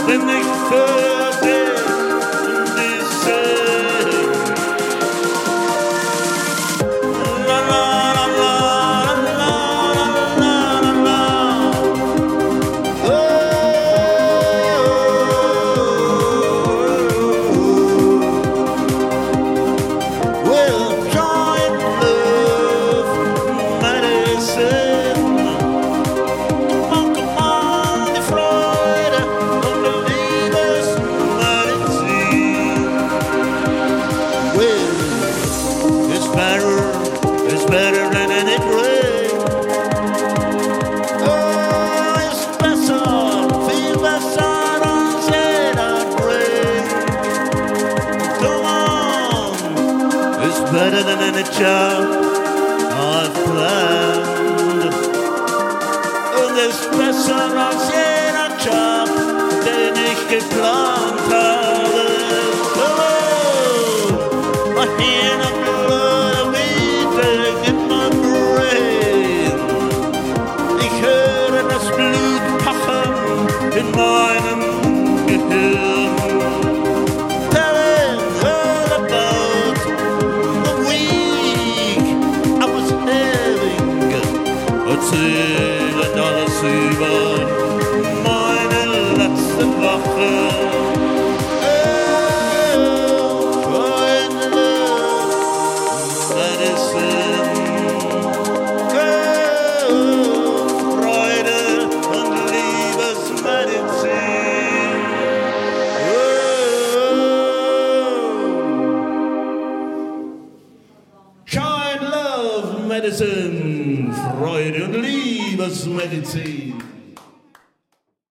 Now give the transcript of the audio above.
bin ich für dich und die sing. La la la la la la la la. Well, joy and love, medicine. Come on, die Freude und die Liebesmedizin. Well, it's better than any drink. Oh, it's besser, viel besser als jeder Drink. Come on, it's better than any job I've planned. Und ist besser als jeder Job, den ich geplant habe. Oh, I hear the blood beating in my brain. Ich höre das Blut pochen in meinem Gehirn. Telling her about the week I was having. Erzählen alles über meine letzte Woche. Oh, Freunde, Medicine. Oh, Freude und Liebesmedizin. Oh. Shine Love Medicine, Freude und Liebesmedizin.